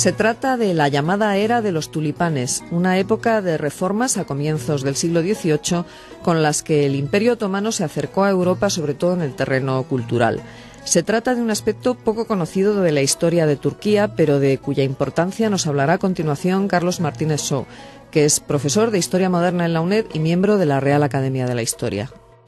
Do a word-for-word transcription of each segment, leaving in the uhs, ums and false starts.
Se trata de la llamada Era de los Tulipanes, una época de reformas a comienzos del siglo dieciocho con las que el Imperio Otomano se acercó a Europa, sobre todo en el terreno cultural. Se trata de un aspecto poco conocido de la historia de Turquía, pero de cuya importancia nos hablará a continuación Carlos Martínez Só, que es profesor de Historia Moderna en la UNED y miembro de la Real Academia de la Historia.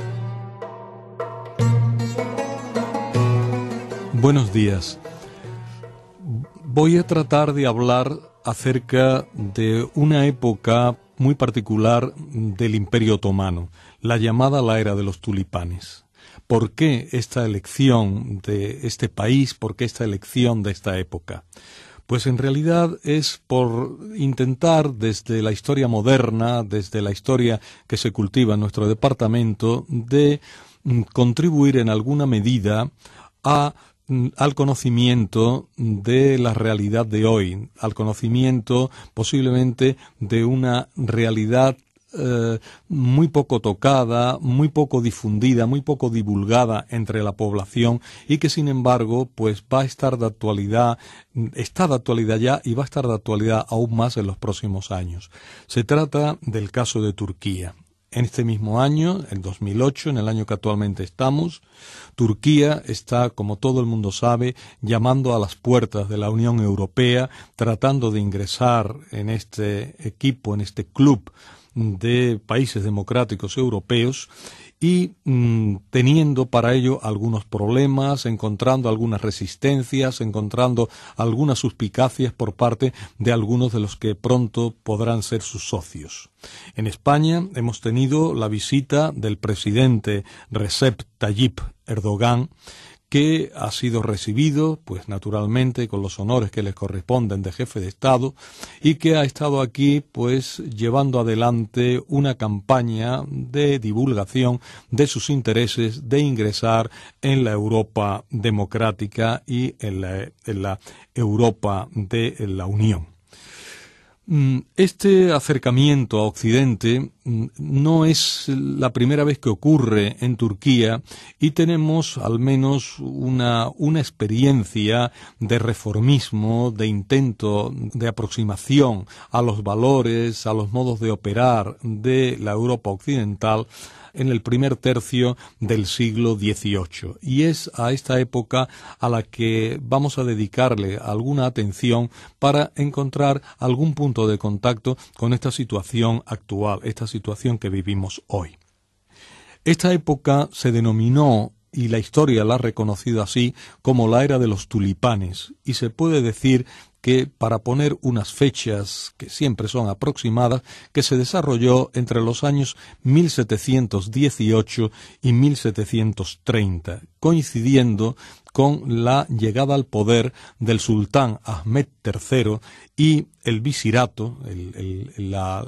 Buenos días. Voy a tratar de hablar acerca de una época muy particular del Imperio Otomano, la llamada la Era de los Tulipanes. ¿Por qué esta elección de este país? ¿Por qué esta elección de esta época? Pues en realidad es por intentar desde la historia moderna, desde la historia que se cultiva en nuestro departamento, de contribuir en alguna medida a al conocimiento de la realidad de hoy, al conocimiento posiblemente de una realidad eh, muy poco tocada, muy poco difundida, muy poco divulgada entre la población y que sin embargo pues va a estar de actualidad, está de actualidad ya y va a estar de actualidad aún más en los próximos años. Se trata del caso de Turquía. En este mismo año, en dos mil ocho, en el año que actualmente estamos, Turquía está, como todo el mundo sabe, llamando a las puertas de la Unión Europea, tratando de ingresar en este equipo, en este club de países democráticos europeos y mmm, teniendo para ello algunos problemas, encontrando algunas resistencias, encontrando algunas suspicacias por parte de algunos de los que pronto podrán ser sus socios. En España hemos tenido la visita del presidente Recep Tayyip Erdogan, que ha sido recibido, pues naturalmente, con los honores que le corresponden de jefe de Estado, y que ha estado aquí, pues, llevando adelante una campaña de divulgación de sus intereses de ingresar en la Europa democrática y en la, en la Europa de la Unión. Este acercamiento a Occidente no es la primera vez que ocurre en Turquía y tenemos al menos una, una experiencia de reformismo, de intento de aproximación a los valores, a los modos de operar de la Europa occidental en el primer tercio del siglo dieciocho. Y es a esta época a la que vamos a dedicarle alguna atención para encontrar algún punto de contacto con esta situación actual, esta situación que vivimos hoy. Esta época se denominó, y la historia la ha reconocido así, como la Era de los Tulipanes, y se puede decir que, para poner unas fechas que siempre son aproximadas, que se desarrolló entre los años mil setecientos dieciocho y mil setecientos treinta, coincidiendo con la llegada al poder del sultán Ahmed tercero y el visirato, el, el, la,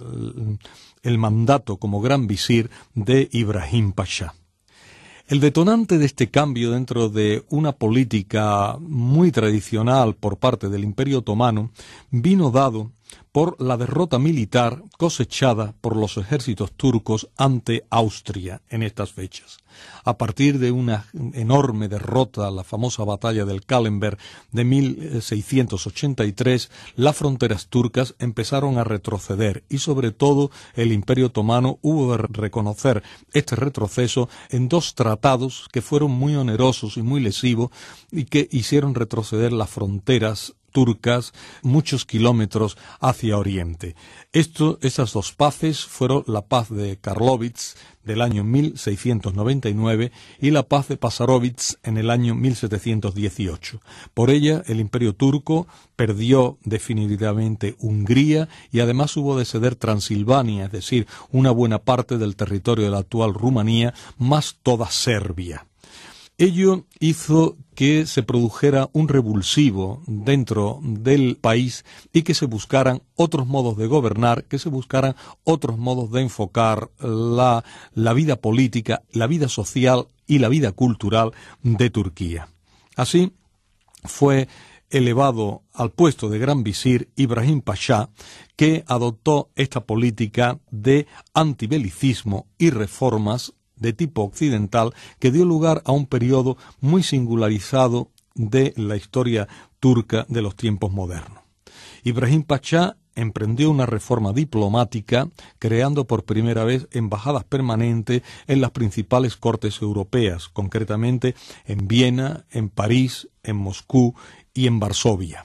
el mandato como gran visir de Ibrahim Pasha. El detonante de este cambio dentro de una política muy tradicional por parte del Imperio Otomano vino dado por la derrota militar cosechada por los ejércitos turcos ante Austria en estas fechas. A partir de una enorme derrota, la famosa batalla del Kahlenberg de mil seiscientos ochenta y tres, las fronteras turcas empezaron a retroceder y sobre todo el Imperio Otomano hubo de reconocer este retroceso en dos tratados que fueron muy onerosos y muy lesivos y que hicieron retroceder las fronteras turcas muchos kilómetros hacia oriente. Esto, esas dos paces fueron la paz de Karlovitz del año mil seiscientos noventa y nueve y la paz de Passarowitz en el año mil setecientos dieciocho. Por ella, el Imperio turco perdió definitivamente Hungría y además hubo de ceder Transilvania, es decir, una buena parte del territorio de la actual Rumanía, más toda Serbia. Ello hizo que se produjera un revulsivo dentro del país y que se buscaran otros modos de gobernar, que se buscaran otros modos de enfocar la, la vida política, la vida social y la vida cultural de Turquía. Así fue elevado al puesto de gran visir Ibrahim Pasha, que adoptó esta política de antibelicismo y reformas de tipo occidental que dio lugar a un periodo muy singularizado de la historia turca de los tiempos modernos. Ibrahim Pachá emprendió una reforma diplomática, creando por primera vez embajadas permanentes en las principales cortes europeas, concretamente en Viena, en París, en Moscú y en Varsovia.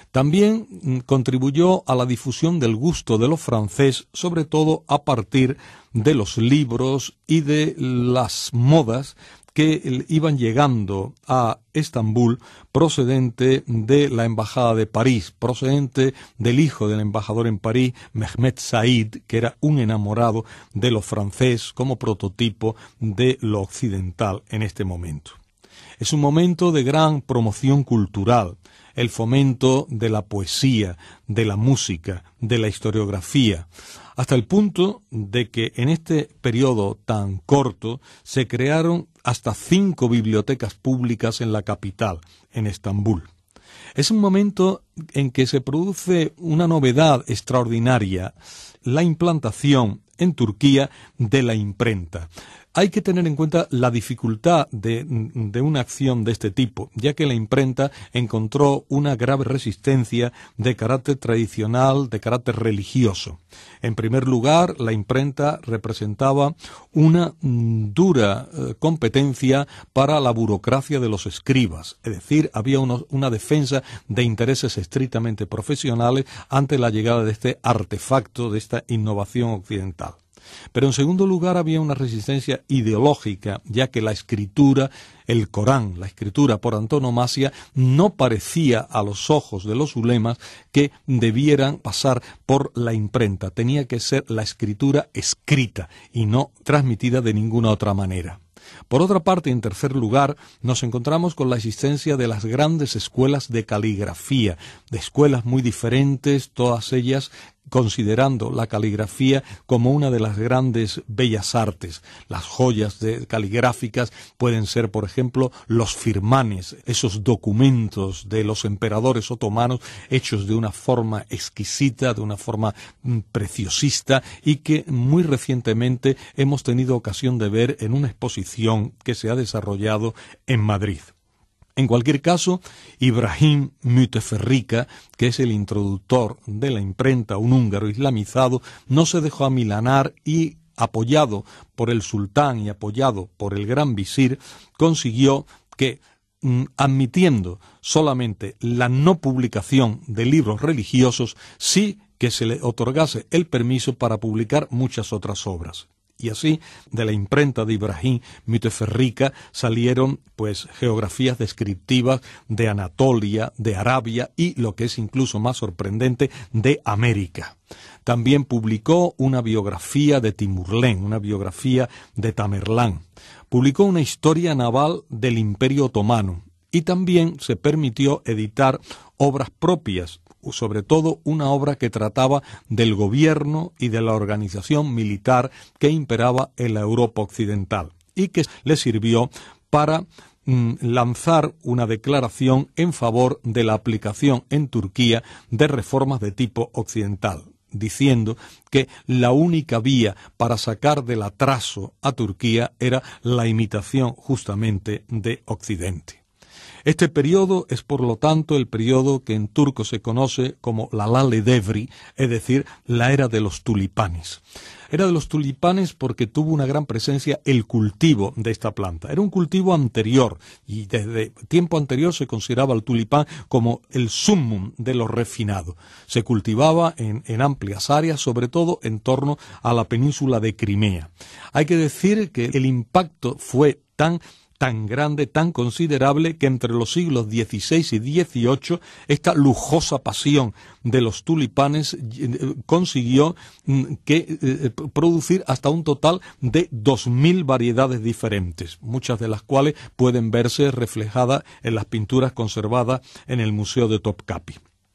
También contribuyó a la difusión del gusto de los franceses, sobre todo a partir de los libros y de las modas que iban llegando a Estambul procedente de la Embajada de París, procedente del hijo del embajador en París, Mehmet Said, que era un enamorado de lo francés como prototipo de lo occidental en este momento. Es un momento de gran promoción cultural, el fomento de la poesía, de la música, de la historiografía, hasta el punto de que en este periodo tan corto se crearon hasta cinco bibliotecas públicas en la capital, en Estambul. Es un momento en que se produce una novedad extraordinaria, la implantación en Turquía de la imprenta. Hay que tener en cuenta la dificultad de, de una acción de este tipo, ya que la imprenta encontró una grave resistencia de carácter tradicional, de carácter religioso. En primer lugar, la imprenta representaba una mm, dura eh, competencia para la burocracia de los escribas, es decir, había uno, una defensa de intereses estrictamente profesionales ante la llegada de este artefacto, de esta innovación occidental. Pero en segundo lugar había una resistencia ideológica, ya que la escritura, el Corán, la escritura por antonomasia, no parecía a los ojos de los ulemas que debieran pasar por la imprenta. Tenía que ser la escritura escrita y no transmitida de ninguna otra manera. Por otra parte, en tercer lugar, nos encontramos con la existencia de las grandes escuelas de caligrafía, de escuelas muy diferentes, todas ellas considerando la caligrafía como una de las grandes bellas artes. Las joyas de caligráficas pueden ser, por ejemplo, los firmanes, esos documentos de los emperadores otomanos hechos de una forma exquisita, de una forma mm, preciosista, y que muy recientemente hemos tenido ocasión de ver en una exposición que se ha desarrollado en Madrid. En cualquier caso, Ibrahim Müteferrika, que es el introductor de la imprenta, un húngaro islamizado, no se dejó amilanar y, apoyado por el sultán y apoyado por el gran visir, consiguió que, mm, admitiendo solamente la no publicación de libros religiosos, sí que se le otorgase el permiso para publicar muchas otras obras. Y así, de la imprenta de Ibrahim Müteferrika salieron pues geografías descriptivas de Anatolia, de Arabia y, lo que es incluso más sorprendente, de América. También publicó una biografía de Timurlén, una biografía de Tamerlán. Publicó una historia naval del Imperio Otomano y también se permitió editar obras propias, sobre todo una obra que trataba del gobierno y de la organización militar que imperaba en la Europa occidental y que le sirvió para mm, lanzar una declaración en favor de la aplicación en Turquía de reformas de tipo occidental, diciendo que la única vía para sacar del atraso a Turquía era la imitación justamente de Occidente. Este periodo es, por lo tanto, el periodo que en turco se conoce como la Lale Devri, es decir, la era de los tulipanes. Era de los tulipanes porque tuvo una gran presencia el cultivo de esta planta. Era un cultivo anterior y desde tiempo anterior se consideraba el tulipán como el summum de lo refinado. Se cultivaba en, en amplias áreas, sobre todo en torno a la península de Crimea. Hay que decir que el impacto fue tan tan grande, tan considerable, que entre los siglos dieciséis y dieciocho esta lujosa pasión de los tulipanes eh, consiguió mm, que eh, producir hasta un total de dos mil variedades diferentes, muchas de las cuales pueden verse reflejadas en las pinturas conservadas en el Museo de Topkapi.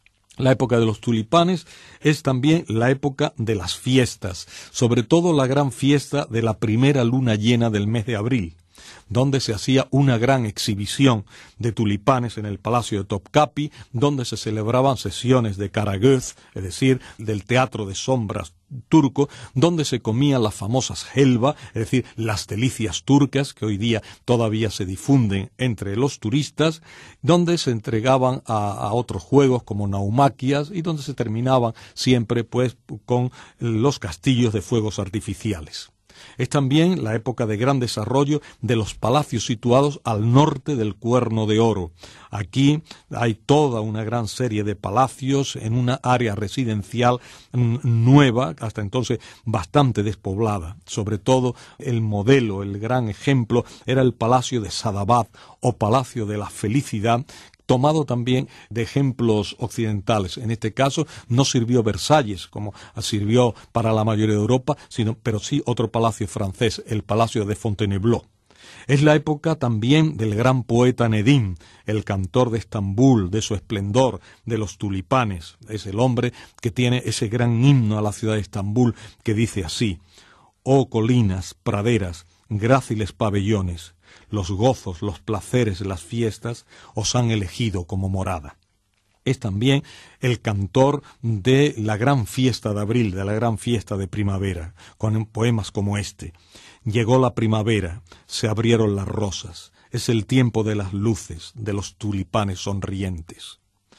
La época de los tulipanes es también la época de las fiestas, sobre todo la gran fiesta de la primera luna llena del mes de abril. donde se hacía una gran exhibición de tulipanes en el Palacio de Topkapi, donde se celebraban sesiones de Karagöz, es decir, del teatro de sombras turco, donde se comían las famosas helva, es decir, las delicias turcas que hoy día todavía se difunden entre los turistas, donde se entregaban a, a otros juegos como naumaquias y donde se terminaban siempre pues con los castillos de fuegos artificiales. Es también la época de gran desarrollo de los palacios situados al norte del Cuerno de Oro. Aquí hay toda una gran serie de palacios en una área residencial nueva, hasta entonces bastante despoblada. Sobre todo el modelo, el gran ejemplo, era el Palacio de Sadabad o Palacio de la Felicidad, tomado también de ejemplos occidentales. En este caso no sirvió Versalles, como sirvió para la mayoría de Europa, sino, pero sí otro palacio francés, el Palacio de Fontainebleau. Es la época también del gran poeta Nedim, el cantor de Estambul, de su esplendor, de los tulipanes. Es el hombre que tiene ese gran himno a la ciudad de Estambul que dice así: «Oh colinas, praderas, gráciles pabellones, los gozos, los placeres, las fiestas os han elegido como morada». Es también el cantor de la gran fiesta de abril, de la gran fiesta de primavera, con poemas como este: «Llegó la primavera, se abrieron las rosas, es el tiempo de las luces, de los tulipanes sonrientes».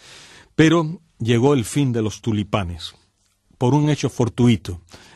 Pero llegó el fin de los tulipanes, por un hecho fortuito: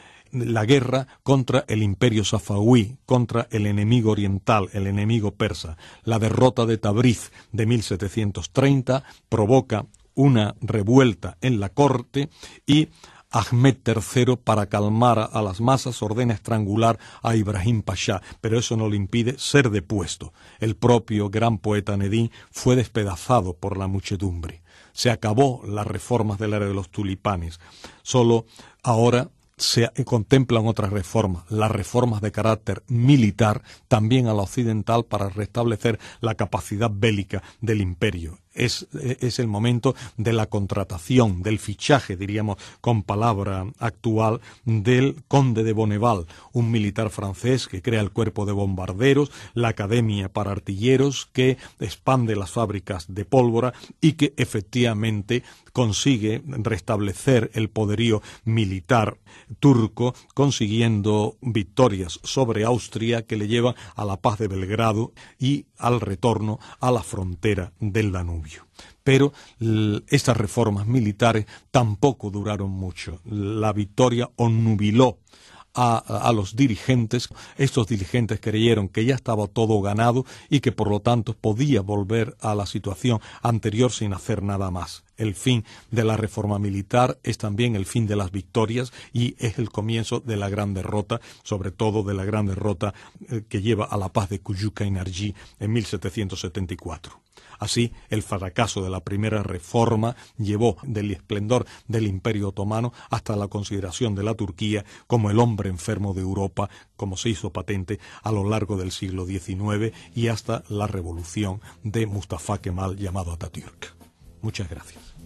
la guerra contra el imperio safawí, contra el enemigo oriental, el enemigo persa. La derrota de Tabriz de mil setecientos treinta provoca una revuelta en la corte y Ahmed tercero, para calmar a las masas, ordena estrangular a Ibrahim Pasha, pero eso no le impide ser depuesto. El propio gran poeta Nedim fue despedazado por la muchedumbre. Se acabó las reformas de la era de los tulipanes. Solo ahora se contemplan otras reformas, las reformas de carácter militar, también a la occidental, para restablecer la capacidad bélica del imperio. Es, es el momento de la contratación, del fichaje, diríamos con palabra actual, del conde de Bonneval, un militar francés que crea el cuerpo de bombarderos, la academia para artilleros, que expande las fábricas de pólvora y que efectivamente consigue restablecer el poderío militar turco, consiguiendo victorias sobre Austria que le llevan a la paz de Belgrado y al retorno a la frontera del Danubio. Pero estas reformas militares tampoco duraron mucho. La victoria obnubiló a, a los dirigentes. Estos dirigentes creyeron que ya estaba todo ganado y que por lo tanto podía volver a la situación anterior sin hacer nada más. El fin de la reforma militar es también el fin de las victorias y es el comienzo de la gran derrota, sobre todo de la gran derrota eh, que lleva a la paz de Cuyuca-Energy en mil setecientos setenta y cuatro. Así, el fracaso de la primera reforma llevó del esplendor del Imperio Otomano hasta la consideración de la Turquía como el hombre enfermo de Europa, como se hizo patente a lo largo del siglo diecinueve y hasta la revolución de Mustafa Kemal llamado Atatürk. Muchas gracias.